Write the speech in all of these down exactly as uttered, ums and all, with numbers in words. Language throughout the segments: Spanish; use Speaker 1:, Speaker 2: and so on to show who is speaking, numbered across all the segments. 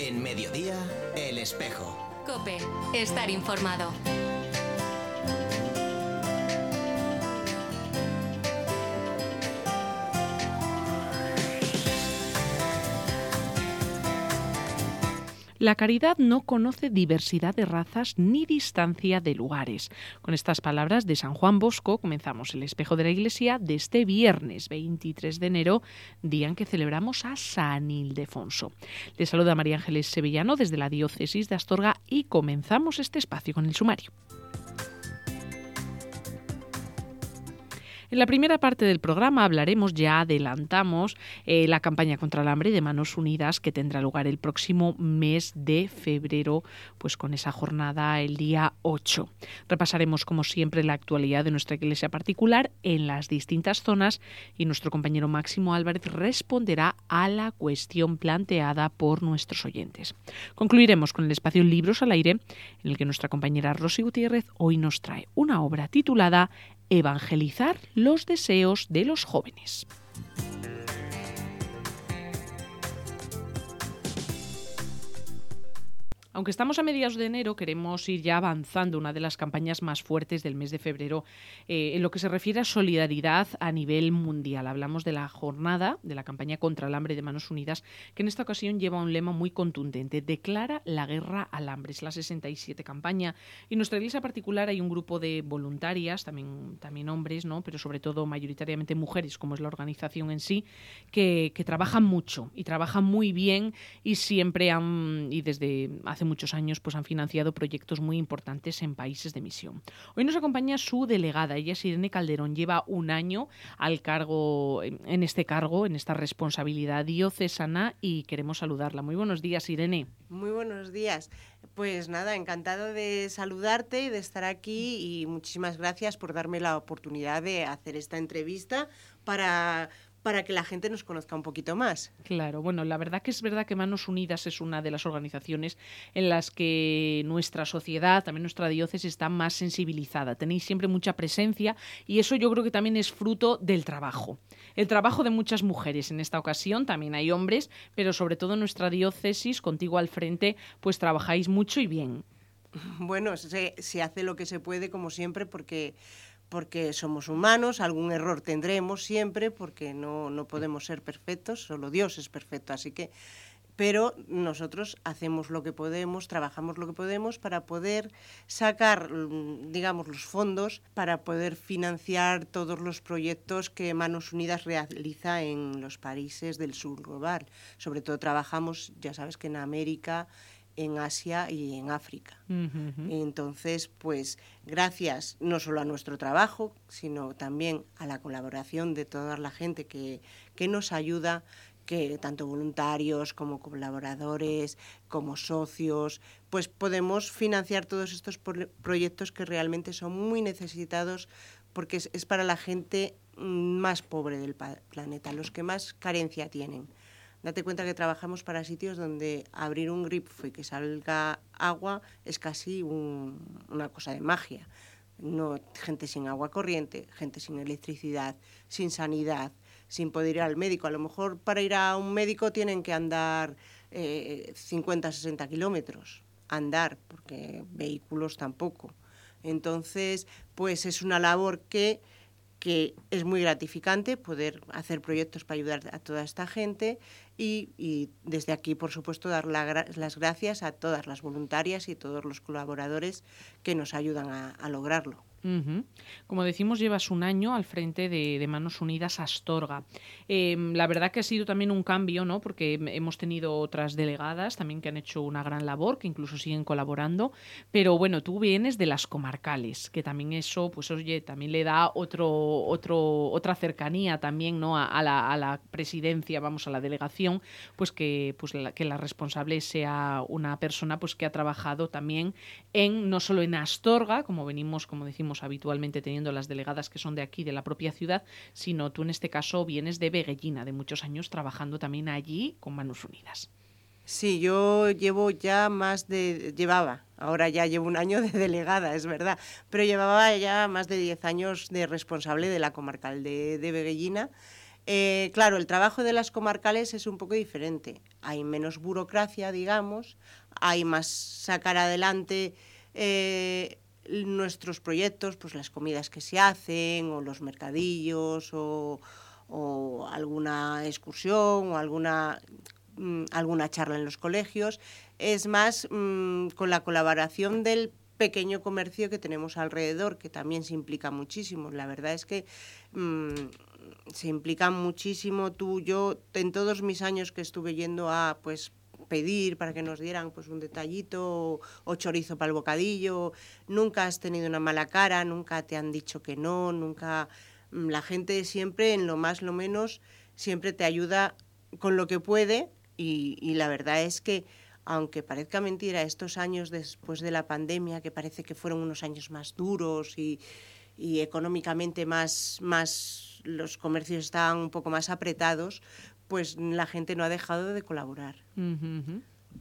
Speaker 1: En Mediodía, El Espejo.
Speaker 2: COPE. Estar informado.
Speaker 3: La caridad no conoce diversidad de razas ni distancia de lugares. Con estas palabras de San Juan Bosco comenzamos el Espejo de la Iglesia de este viernes veintitrés de enero, día en que celebramos a San Ildefonso. Les saluda María Ángeles Sevillano desde la Diócesis de Astorga y comenzamos este espacio con el sumario. En la primera parte del programa hablaremos, ya adelantamos, eh, la campaña contra el hambre de Manos Unidas que tendrá lugar el próximo mes de febrero, pues con esa jornada el día ocho. Repasaremos, como siempre, la actualidad de nuestra iglesia particular en las distintas zonas y nuestro compañero Máximo Álvarez responderá a la cuestión planteada por nuestros oyentes. Concluiremos con el espacio Libros al Aire, en el que nuestra compañera Rosy Gutiérrez hoy nos trae una obra titulada Evangelizar los deseos de los jóvenes. Aunque estamos a mediados de enero, queremos ir ya avanzando una de las campañas más fuertes del mes de febrero eh, en lo que se refiere a solidaridad a nivel mundial. Hablamos de la jornada de la campaña contra el hambre de Manos Unidas, que en esta ocasión lleva un lema muy contundente: declara la guerra al hambre. Es la sesenta y siete campaña y en nuestra iglesia particular hay un grupo de voluntarias, también, también hombres, ¿no? Pero sobre todo mayoritariamente mujeres, como es la organización en sí, que, que trabajan mucho y trabajan muy bien y siempre han, y desde hace muchos años pues han financiado proyectos muy importantes en países de misión. Hoy nos acompaña su delegada, ella es Irene Calderón, lleva un año al cargo, en este cargo, en esta responsabilidad diocesana y queremos saludarla. Muy buenos días, Irene.
Speaker 4: Muy buenos días. Pues nada, encantado de saludarte y de estar aquí y muchísimas gracias por darme la oportunidad de hacer esta entrevista para... para que la gente nos conozca un poquito más.
Speaker 3: Claro, bueno, la verdad que es verdad que Manos Unidas es una de las organizaciones en las que nuestra sociedad, también nuestra diócesis, está más sensibilizada. Tenéis siempre mucha presencia y eso yo creo que también es fruto del trabajo. El trabajo de muchas mujeres en esta ocasión, también hay hombres, pero sobre todo en nuestra diócesis, contigo al frente, pues trabajáis mucho y bien.
Speaker 4: Bueno, se, se hace lo que se puede, como siempre, porque... porque somos humanos, algún error tendremos siempre, porque no, no podemos ser perfectos, solo Dios es perfecto, así que, pero nosotros hacemos lo que podemos, trabajamos lo que podemos para poder sacar, digamos, los fondos, para poder financiar todos los proyectos que Manos Unidas realiza en los países del sur global. Sobre todo trabajamos, ya sabes que en América, en Asia y en África. Uh-huh. Entonces, pues, gracias no solo a nuestro trabajo, sino también a la colaboración de toda la gente que, que nos ayuda, que tanto voluntarios como colaboradores, como socios, pues podemos financiar todos estos pro- proyectos que realmente son muy necesitados, porque es, es para la gente más pobre del pa- planeta, los que más carencia tienen. Date cuenta que trabajamos para sitios donde abrir un grifo y que salga agua es casi un, una cosa de magia. No, gente sin agua corriente, gente sin electricidad, sin sanidad, sin poder ir al médico. A lo mejor para ir a un médico tienen que andar eh, cincuenta, sesenta kilómetros. Andar, porque vehículos tampoco. Entonces, pues es una labor que... que es muy gratificante poder hacer proyectos para ayudar a toda esta gente y, y desde aquí, por supuesto, dar la, las gracias a todas las voluntarias y todos los colaboradores que nos ayudan a, a lograrlo.
Speaker 3: Uh-huh. Como decimos, llevas un año al frente de, de Manos Unidas Astorga. Eh, la verdad que ha sido también un cambio, ¿no? Porque hemos tenido otras delegadas también que han hecho una gran labor, que incluso siguen colaborando. Pero bueno, tú vienes de las comarcales, que también eso, pues oye, también le da otro, otro, otra cercanía también, ¿no? A, a, la, a la presidencia, vamos, a la delegación, pues que, pues la, que la responsable sea una persona pues que ha trabajado también en, no solo en Astorga, como venimos, como decimos, habitualmente teniendo las delegadas que son de aquí, de la propia ciudad, sino tú en este caso vienes de Veguellina, de muchos años trabajando también allí con Manos Unidas.
Speaker 4: Sí, yo llevo ya más de... llevaba, ahora ya llevo un año de delegada, es verdad, pero llevaba ya más de diez años de responsable de la comarcal de, de Veguellina Eh, claro, el trabajo de las comarcales es un poco diferente. Hay menos burocracia, digamos, hay más sacar adelante eh, nuestros proyectos, pues las comidas que se hacen, o los mercadillos, o, o alguna excursión, o alguna, mm, alguna charla en los colegios. Es más mmm, con la colaboración del pequeño comercio que tenemos alrededor, que también se implica muchísimo. La verdad es que mmm, se implican muchísimo. Tú, yo, en todos mis años que estuve yendo a pues pedir para que nos dieran pues un detallito o, o chorizo para el bocadillo, nunca has tenido una mala cara, nunca te han dicho que no, nunca. La gente siempre, en lo más lo menos, siempre te ayuda con lo que puede, y, y la verdad es que, aunque parezca mentira, estos años después de la pandemia, que parece que fueron unos años más duros y, y económicamente más, más, los comercios estaban un poco más apretados, pues la gente no ha dejado de colaborar.
Speaker 3: Uh-huh.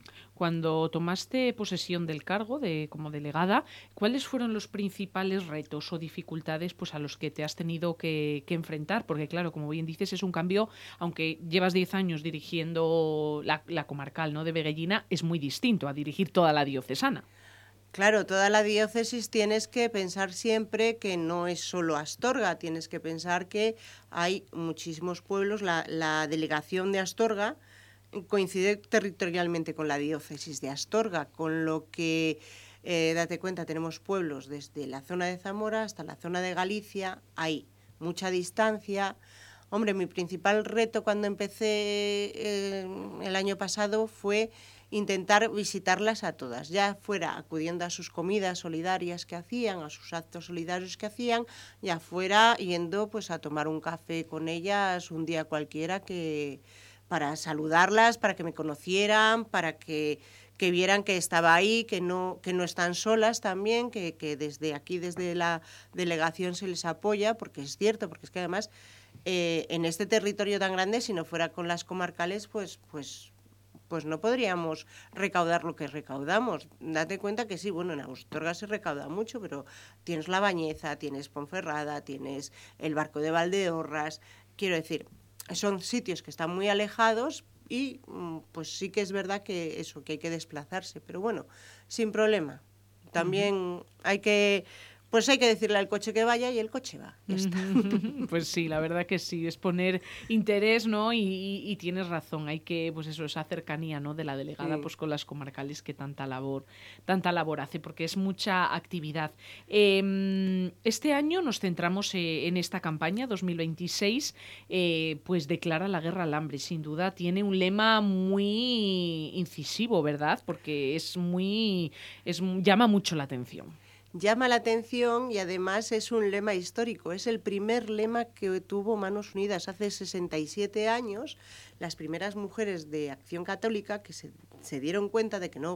Speaker 3: Cuando tomaste posesión del cargo de como delegada, ¿cuáles fueron los principales retos o dificultades pues a los que te has tenido que, que enfrentar? Porque claro, como bien dices, es un cambio, aunque llevas diez años dirigiendo la, la comarcal, ¿no?, de Veguellina, es muy distinto a dirigir toda la diocesana.
Speaker 4: Claro, toda la diócesis tienes que pensar siempre que no es solo Astorga, tienes que pensar que hay muchísimos pueblos. La, la delegación de Astorga coincide territorialmente con la diócesis de Astorga, con lo que, eh, date cuenta, tenemos pueblos desde la zona de Zamora hasta la zona de Galicia, hay mucha distancia. Hombre, mi principal reto cuando empecé eh, el año pasado fue intentar visitarlas a todas, ya fuera acudiendo a sus comidas solidarias que hacían, a sus actos solidarios que hacían, ya fuera yendo pues a tomar un café con ellas un día cualquiera, que para saludarlas, para que me conocieran, para que, que vieran que estaba ahí, que no, que no están solas también, que, que desde aquí, desde la delegación se les apoya, porque es cierto, porque es que además eh, en este territorio tan grande, si no fuera con las comarcales, pues, pues, pues no podríamos recaudar lo que recaudamos. Date cuenta que sí, bueno, en Astorga se recauda mucho, pero tienes La Bañeza, tienes Ponferrada, tienes el Barco de Valdeorras, quiero decir, son sitios que están muy alejados y pues sí que es verdad que eso, que hay que desplazarse, pero bueno, sin problema. También uh-huh. hay que... Pues hay que decirle al coche que vaya y el coche va, ya está.
Speaker 3: Pues sí, la verdad que sí, es poner interés, ¿no? Y, y, y tienes razón, hay que, pues eso, esa cercanía, ¿no?, de la delegada, sí, pues con las comarcales, que tanta labor, tanta labor hace, porque es mucha actividad. Eh, este año nos centramos eh, en esta campaña dos mil veintiséis, eh, pues declara la guerra al hambre. Sin duda tiene un lema muy incisivo, ¿verdad? Porque es muy, es, llama mucho la atención.
Speaker 4: Llama la atención y además es un lema histórico. Es el primer lema que tuvo Manos Unidas hace sesenta y siete años. Las primeras mujeres de Acción Católica que se, se dieron cuenta de que no,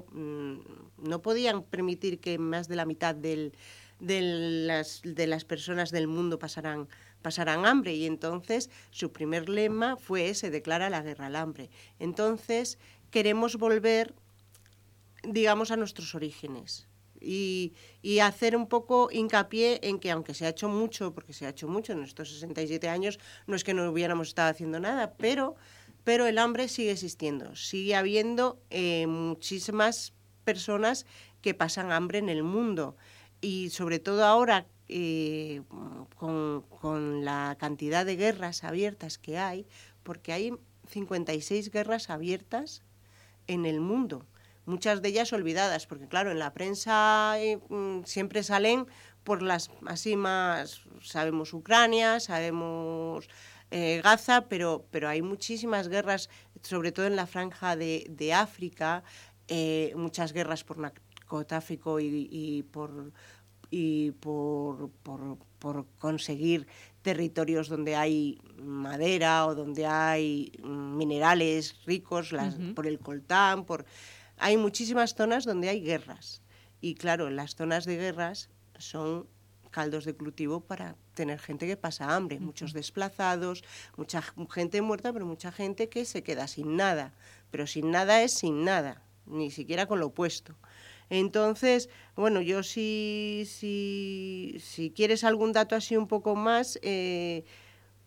Speaker 4: no podían permitir que más de la mitad del, de, las, de las personas del mundo pasaran, pasaran hambre. Y entonces su primer lema fue ese: declara la guerra al hambre. Entonces queremos volver, digamos, a nuestros orígenes. Y, y hacer un poco hincapié en que, aunque se ha hecho mucho, porque se ha hecho mucho en estos sesenta y siete años, no es que no hubiéramos estado haciendo nada, pero, pero el hambre sigue existiendo, sigue habiendo eh, muchísimas personas que pasan hambre en el mundo, y sobre todo ahora eh, con, con la cantidad de guerras abiertas que hay, porque hay cincuenta y seis guerras abiertas en el mundo. Muchas de ellas olvidadas, porque claro, en la prensa eh, siempre salen por las así más, sabemos Ucrania, sabemos eh, Gaza, pero, pero hay muchísimas guerras, sobre todo en la franja de, de África, eh, muchas guerras por narcotráfico y, y por y por, por, por conseguir territorios donde hay madera o donde hay minerales ricos, las, uh-huh. por el coltán, por... Hay muchísimas zonas donde hay guerras y claro, las zonas de guerras son caldos de cultivo para tener gente que pasa hambre, uh-huh. muchos desplazados, mucha gente muerta, pero mucha gente que se queda sin nada, pero sin nada es sin nada, ni siquiera con lo opuesto. Entonces, bueno, yo si, si, si quieres algún dato así un poco más... Eh,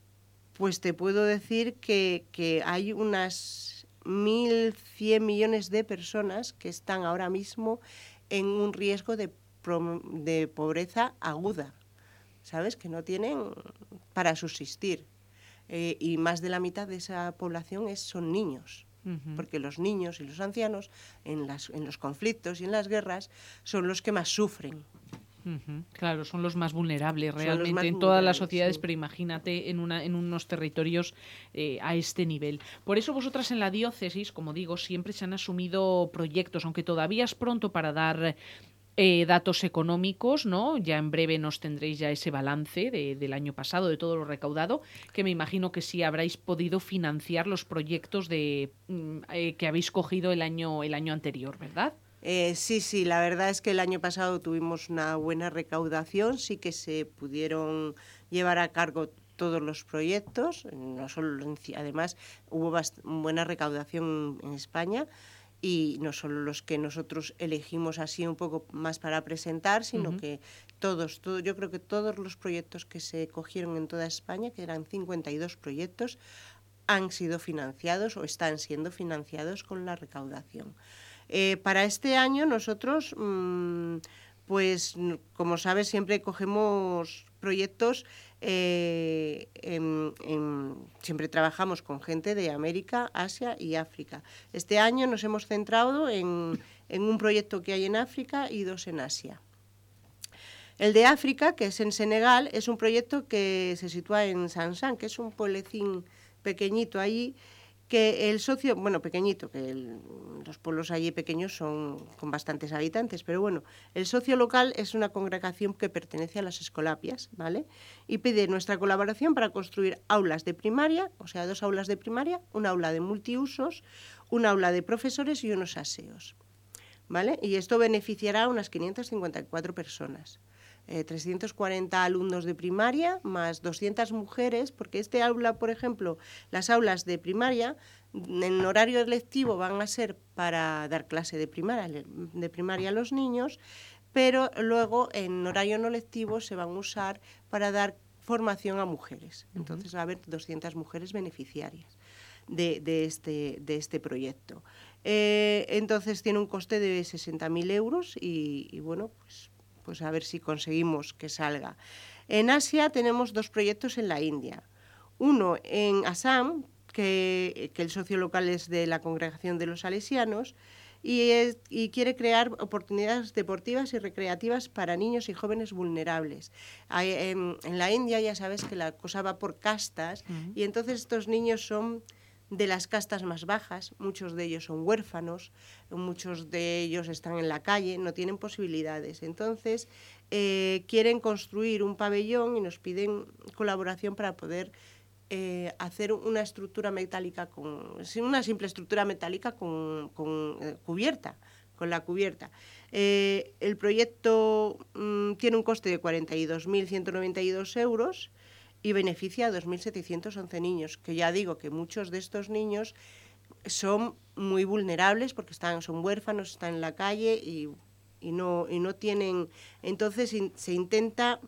Speaker 4: pues te puedo decir que, que hay unas mil cien millones de personas que están ahora mismo en un riesgo de, de pobreza aguda, ¿sabes? Que no tienen para subsistir. Eh, y más de la mitad de esa población es, son niños. Uh-huh. Porque los niños y los ancianos en, las, en los conflictos y en las guerras son los que más sufren.
Speaker 3: Uh-huh. Claro, son los más vulnerables realmente más en todas vulnerables, las sociedades, sí. Pero imagínate en, una, en unos territorios eh, a este nivel. Por eso vosotras en la diócesis, como digo, siempre se han asumido proyectos, aunque todavía es pronto para dar eh, datos económicos, ¿no? Ya en breve nos tendréis ya ese balance de, del año pasado, de todo lo recaudado, que me imagino que sí habréis podido financiar los proyectos de eh, que habéis cogido el año, el año anterior, ¿verdad?
Speaker 4: Eh, sí, sí, la verdad es que el año pasado tuvimos una buena recaudación, sí que se pudieron llevar a cargo todos los proyectos, no solo, además hubo buena recaudación en España y no solo los que nosotros elegimos así un poco más para presentar, sino uh-huh. que todos, todo, yo creo que todos los proyectos que se cogieron en toda España, que eran cincuenta y dos proyectos, han sido financiados o están siendo financiados con la recaudación. Eh, para este año nosotros, mmm, pues como sabes, siempre cogemos proyectos, eh, en, en, siempre trabajamos con gente de América, Asia y África. Este año nos hemos centrado en, en un proyecto que hay en África y dos en Asia. El de África, que es en Senegal, es un proyecto que se sitúa en Sansan, que es un pueblecín pequeñito allí, que el socio, bueno, pequeñito, que el, los pueblos allí pequeños son con bastantes habitantes, pero bueno, el socio local es una congregación que pertenece a las Escolapias, ¿vale? Y pide nuestra colaboración para construir aulas de primaria, o sea, dos aulas de primaria, un aula de multiusos, un aula de profesores y unos aseos, ¿vale? Y esto beneficiará a unas quinientas cincuenta y cuatro personas. Eh, trescientos cuarenta alumnos de primaria más doscientas mujeres, porque este aula, por ejemplo, las aulas de primaria en horario lectivo van a ser para dar clase de primaria, de primaria a los niños, pero luego en horario no lectivo se van a usar para dar formación a mujeres. Entonces va a haber doscientas mujeres beneficiarias de, de, este, de este proyecto. Eh, entonces tiene un coste de sesenta mil euros y, y bueno, pues pues a ver si conseguimos que salga. En Asia tenemos dos proyectos en la India. Uno en Assam, que, que el socio local es de la Congregación de los Salesianos, y, es, y quiere crear oportunidades deportivas y recreativas para niños y jóvenes vulnerables. Hay, en, en la India ya sabes que la cosa va por castas, uh-huh. y entonces estos niños son de las castas más bajas, muchos de ellos son huérfanos, muchos de ellos están en la calle, no tienen posibilidades. Entonces, eh, quieren construir un pabellón y nos piden colaboración para poder eh, hacer una estructura metálica, con, una simple estructura metálica con, con eh, cubierta, con la cubierta. Eh, el proyecto mmm, tiene un coste de cuarenta y dos mil ciento noventa y dos euros, y beneficia a dos mil setecientos once niños, que ya digo que muchos de estos niños son muy vulnerables porque están, son huérfanos, están en la calle y, y, no, y no tienen... Entonces in, se intenta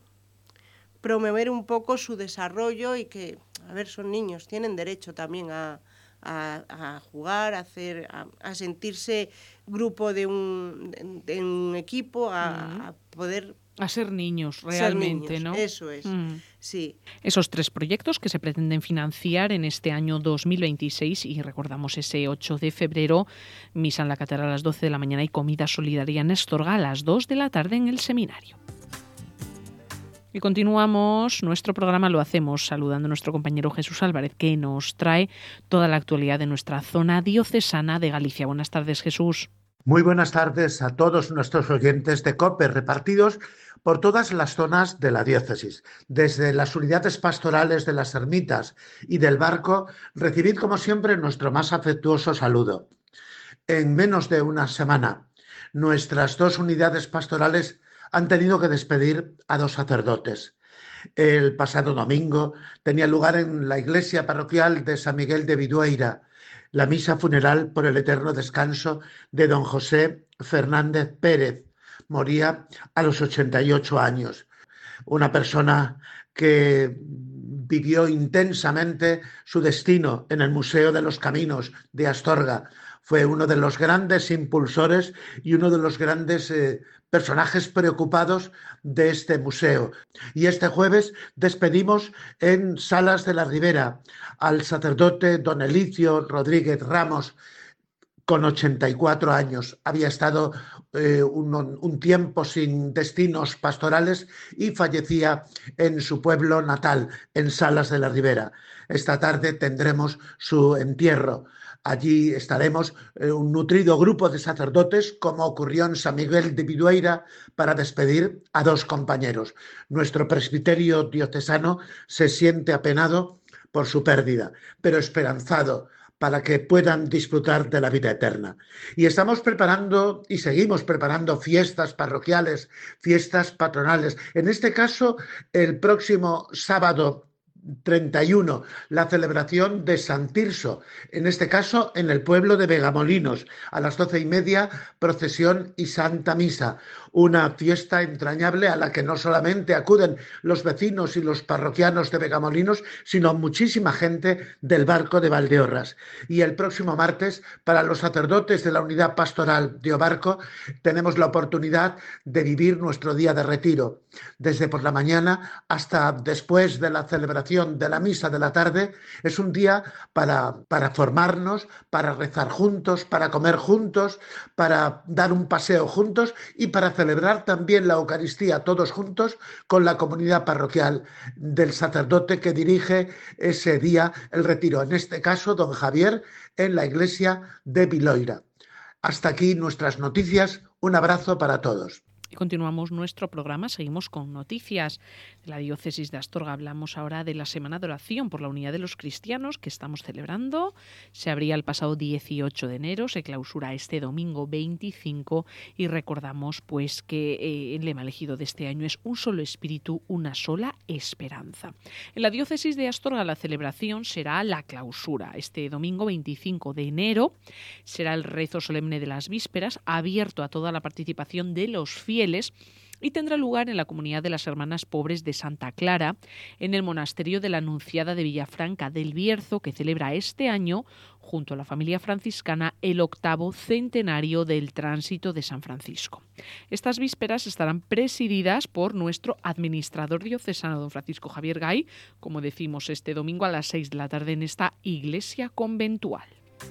Speaker 4: promover un poco su desarrollo y que, a ver, son niños, tienen derecho también a, a, a jugar, a, hacer, a, a sentirse grupo de un, de, de un equipo, a, uh-huh. a poder...
Speaker 3: A ser niños, realmente,
Speaker 4: ser niños,
Speaker 3: ¿no?
Speaker 4: Eso es, mm. sí.
Speaker 3: Esos tres proyectos que se pretenden financiar en este año dos mil veintiséis, y recordamos ese ocho de febrero, misa en la catedral a las doce de la mañana y comida solidaria en Astorga a las dos de la tarde en el seminario. Y continuamos nuestro programa, lo hacemos saludando a nuestro compañero Jesús Álvarez, que nos trae toda la actualidad de nuestra zona diocesana de Galicia. Buenas tardes, Jesús.
Speaker 5: Muy buenas tardes a todos nuestros oyentes de COPE repartidos por todas las zonas de la diócesis. Desde las unidades pastorales de las Ermitas y del Barco, recibid como siempre nuestro más afectuoso saludo. En menos de una semana, nuestras dos unidades pastorales han tenido que despedir a dos sacerdotes. El pasado domingo tenía lugar en la iglesia parroquial de San Miguel de Vidueira la misa funeral por el eterno descanso de don José Fernández Pérez. Moría a los ochenta y ocho años. Una persona que vivió intensamente su destino en el Museo de los Caminos de Astorga. Fue uno de los grandes impulsores y uno de los grandes eh, personajes preocupados de este museo. Y este jueves despedimos en Salas de la Ribera al sacerdote don Elicio Rodríguez Ramos, con ochenta y cuatro años. Había estado eh, un, un tiempo sin destinos pastorales y fallecía en su pueblo natal, en Salas de la Ribera. Esta tarde tendremos su entierro. Allí estaremos eh, un nutrido grupo de sacerdotes, como ocurrió en San Miguel de Vidueira, para despedir a dos compañeros. Nuestro presbiterio diocesano se siente apenado por su pérdida, pero esperanzado para que puedan disfrutar de la vida eterna. Y estamos preparando y seguimos preparando fiestas parroquiales, fiestas patronales. En este caso, el próximo sábado treinta y uno, la celebración de San Tirso, en este caso en el pueblo de Vegamolinos, a las doce y media, procesión y Santa Misa, una fiesta entrañable a la que no solamente acuden los vecinos y los parroquianos de Vegamolinos, sino muchísima gente del Barco de Valdeorras. Y el próximo martes, para los sacerdotes de la unidad pastoral de Obarco, tenemos la oportunidad de vivir nuestro día de retiro, desde por la mañana hasta después de la celebración de la misa de la tarde. Es un día para, para formarnos, para rezar juntos, para comer juntos, para dar un paseo juntos y para celebrar también la Eucaristía todos juntos con la comunidad parroquial del sacerdote que dirige ese día el retiro, en este caso don Javier, en la iglesia de Viloira. Hasta aquí nuestras noticias. Un abrazo para todos.
Speaker 3: Y continuamos nuestro programa, seguimos con noticias de la diócesis de Astorga. Hablamos ahora de la Semana de Oración por la Unidad de los Cristianos que estamos celebrando. Se abría el pasado dieciocho de enero, se clausura este domingo veinticinco y recordamos pues que eh, el lema elegido de este año es un solo espíritu, una sola esperanza. En la diócesis de Astorga la celebración será la clausura. Este domingo veinticinco de enero será el rezo solemne de las vísperas, abierto a toda la participación de los fieles, y tendrá lugar en la comunidad de las Hermanas Pobres de Santa Clara, en el monasterio de la Anunciada de Villafranca del Bierzo, que celebra este año, junto a la familia franciscana, el octavo centenario del tránsito de San Francisco. Estas vísperas estarán presididas por nuestro administrador diocesano, don Francisco Javier Gay, como decimos este domingo a las seis de la tarde en esta iglesia conventual.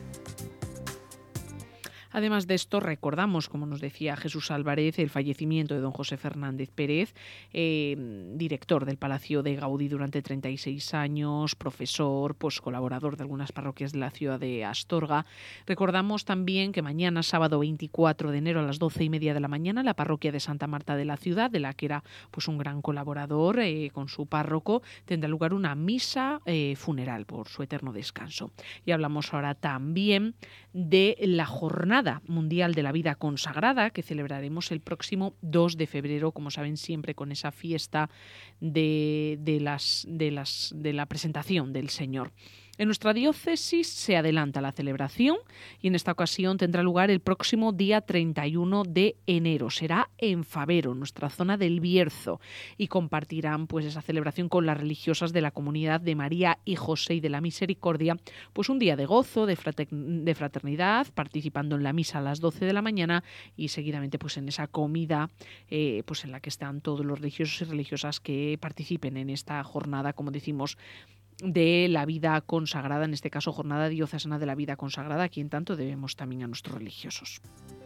Speaker 3: Además de esto, recordamos, como nos decía Jesús Álvarez, el fallecimiento de don José Fernández Pérez, eh, director del Palacio de Gaudí durante treinta y seis años, profesor, pues colaborador de algunas parroquias de la ciudad de Astorga. Recordamos también que mañana, sábado veinticuatro de enero a las doce y media de la mañana, la parroquia de Santa Marta de la Ciudad, de la que era pues un gran colaborador eh, con su párroco, tendrá lugar una misa eh, funeral por su eterno descanso. Y hablamos ahora también de la jornada mundial de la vida consagrada que celebraremos el próximo dos de febrero, como saben, siempre con esa fiesta de, de, las, de, las, de la presentación del Señor. En nuestra diócesis se adelanta la celebración y en esta ocasión tendrá lugar el próximo día treinta y uno de enero. Será en Favero, nuestra zona del Bierzo, y compartirán pues esa celebración con las religiosas de la comunidad de María y José y de la Misericordia, pues un día de gozo, de fraternidad, participando en la misa a las doce de la mañana y seguidamente pues en esa comida eh, pues en la que están todos los religiosos y religiosas que participen en esta jornada, como decimos, de la vida consagrada, en este caso jornada diocesana de la vida consagrada, a quien tanto debemos también a nuestros religiosos.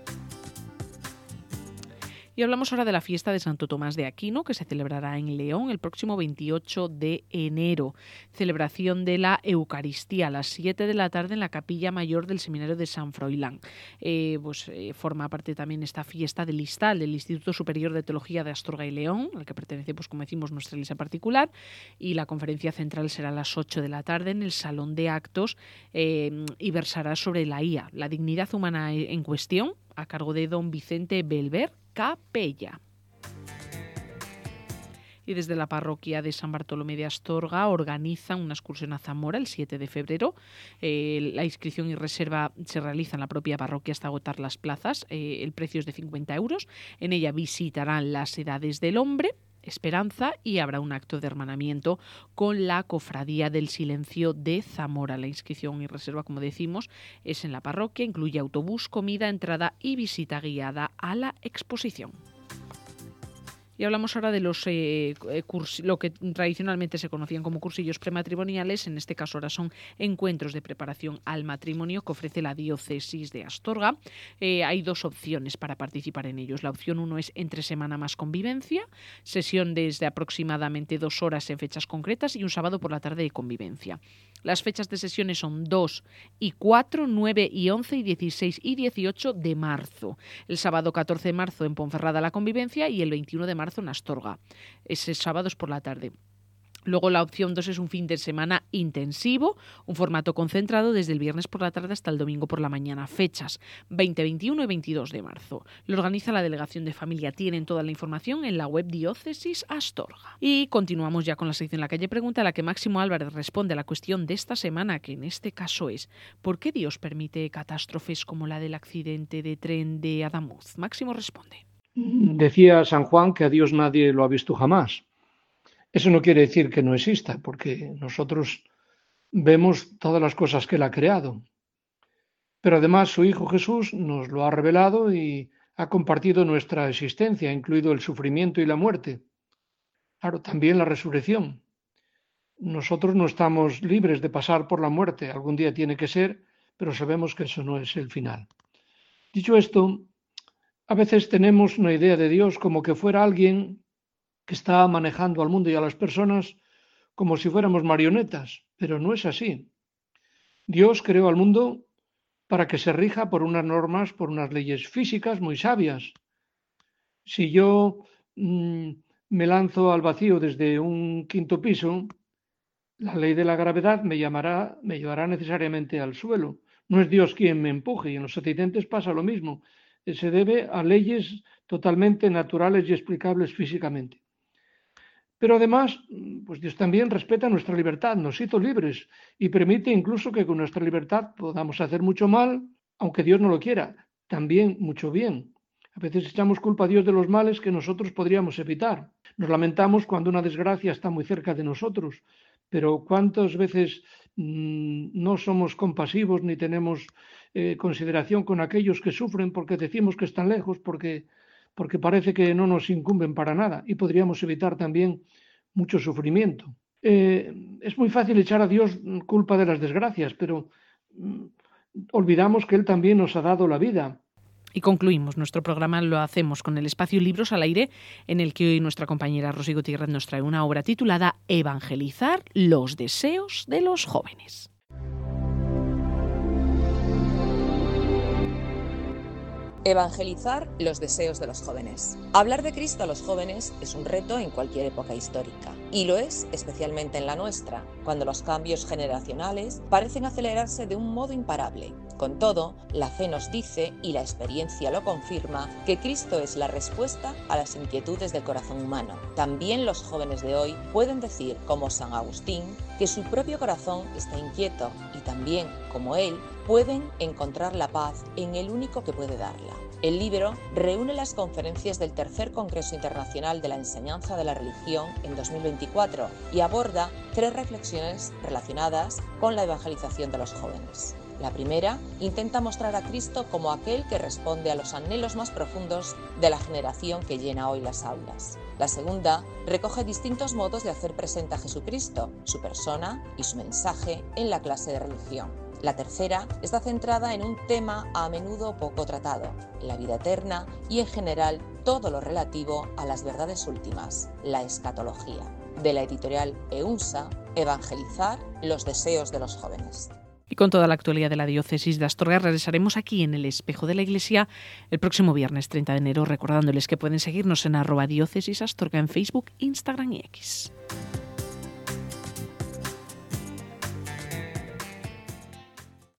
Speaker 3: Y hablamos ahora de la fiesta de Santo Tomás de Aquino, que se celebrará en León el próximo veintiocho de enero. Celebración de la Eucaristía a las siete de la tarde en la Capilla Mayor del Seminario de San Froilán. Eh, pues, eh, forma parte también esta fiesta del ISTAL, del Instituto Superior de Teología de Astorga y León, al que pertenece, pues como decimos, nuestra iglesia particular. Y la conferencia central será a las ocho de la tarde en el Salón de Actos eh, y versará sobre la I A, la dignidad humana en cuestión, a cargo de don Vicente Belver Capella. Y desde la parroquia de San Bartolomé de Astorga organizan una excursión a Zamora el siete de febrero. Eh, la inscripción y reserva se realiza en la propia parroquia hasta agotar las plazas. Eh, el precio es de cincuenta euros. En ella visitarán las edades del hombre, Esperanza y habrá un acto de hermanamiento con la Cofradía del Silencio de Zamora. La inscripción y reserva, como decimos, es en la parroquia, incluye autobús, comida, entrada y visita guiada a la exposición. Y hablamos ahora de los eh, curs- lo que tradicionalmente se conocían como cursillos prematrimoniales. En este caso ahora son encuentros de preparación al matrimonio que ofrece la diócesis de Astorga. Eh, hay dos opciones para participar en ellos. La opción uno es entre semana más convivencia, sesión desde aproximadamente dos horas en fechas concretas y un sábado por la tarde de convivencia. Las fechas de sesiones son dos y cuatro, nueve y once y dieciséis y dieciocho de marzo. El sábado catorce de marzo en Ponferrada la convivencia y el veintiuno de marzo en Astorga. Ese sábado es por la tarde. Luego la opción dos es un fin de semana intensivo, un formato concentrado desde el viernes por la tarde hasta el domingo por la mañana. Fechas veinte, veintiuno y veintidós de marzo. Lo organiza la Delegación de Familia. Tienen toda la información en la web Diócesis Astorga. Y continuamos ya con la sección La Calle Pregunta, a la que Máximo Álvarez responde a la cuestión de esta semana, que en este caso es ¿por qué Dios permite catástrofes como la del accidente de tren de Adamuz? Máximo responde.
Speaker 6: Decía San Juan que a Dios nadie lo ha visto jamás. Eso no quiere decir que no exista, porque nosotros vemos todas las cosas que Él ha creado. Pero además su Hijo Jesús nos lo ha revelado y ha compartido nuestra existencia, incluido el sufrimiento y la muerte. Claro, también la resurrección. Nosotros no estamos libres de pasar por la muerte, algún día tiene que ser, pero sabemos que eso no es el final. Dicho esto, a veces tenemos una idea de Dios como que fuera alguien que está manejando al mundo y a las personas como si fuéramos marionetas, pero no es así. Dios creó al mundo para que se rija por unas normas, por unas leyes físicas muy sabias. Si yo mmm, me lanzo al vacío desde un quinto piso, la ley de la gravedad me, llamará, me llevará necesariamente al suelo. No es Dios quien me empuje, y en los accidentes pasa lo mismo. Se debe a leyes totalmente naturales y explicables físicamente. Pero además, pues Dios también respeta nuestra libertad, nos hizo libres y permite incluso que con nuestra libertad podamos hacer mucho mal, aunque Dios no lo quiera, también mucho bien. A veces echamos culpa a Dios de los males que nosotros podríamos evitar. Nos lamentamos cuando una desgracia está muy cerca de nosotros, pero ¿cuántas veces mmm, no somos compasivos ni tenemos eh, consideración con aquellos que sufren porque decimos que están lejos, porque... porque parece que no nos incumben para nada y podríamos evitar también mucho sufrimiento. Eh, es muy fácil echar a Dios culpa de las desgracias, pero mm, olvidamos que Él también nos ha dado la vida.
Speaker 3: Y concluimos nuestro programa, lo hacemos con el espacio Libros al Aire, en el que hoy nuestra compañera Rosy Gutiérrez nos trae una obra titulada Evangelizar los deseos de los jóvenes.
Speaker 7: Evangelizar los deseos de los jóvenes. Hablar de Cristo a los jóvenes es un reto en cualquier época histórica, y lo es especialmente en la nuestra, cuando los cambios generacionales parecen acelerarse de un modo imparable. Con todo, la fe nos dice, y la experiencia lo confirma, que Cristo es la respuesta a las inquietudes del corazón humano. También los jóvenes de hoy pueden decir, como San Agustín, que su propio corazón está inquieto y también, como él, pueden encontrar la paz en el único que puede darla. El libro reúne las conferencias del Tercer Congreso Internacional de la Enseñanza de la Religión en dos mil veinticuatro y aborda tres reflexiones relacionadas con la evangelización de los jóvenes. La primera intenta mostrar a Cristo como aquel que responde a los anhelos más profundos de la generación que llena hoy las aulas. La segunda recoge distintos modos de hacer presente a Jesucristo, su persona y su mensaje en la clase de religión. La tercera está centrada en un tema a menudo poco tratado, la vida eterna y en general todo lo relativo a las verdades últimas, la escatología. De la editorial EUNSA, Evangelizar los deseos de los jóvenes.
Speaker 3: Y con toda la actualidad de la diócesis de Astorga regresaremos aquí en el Espejo de la Iglesia el próximo viernes treinta de enero, recordándoles que pueden seguirnos en arroba diócesis Astorga en Facebook, Instagram y X.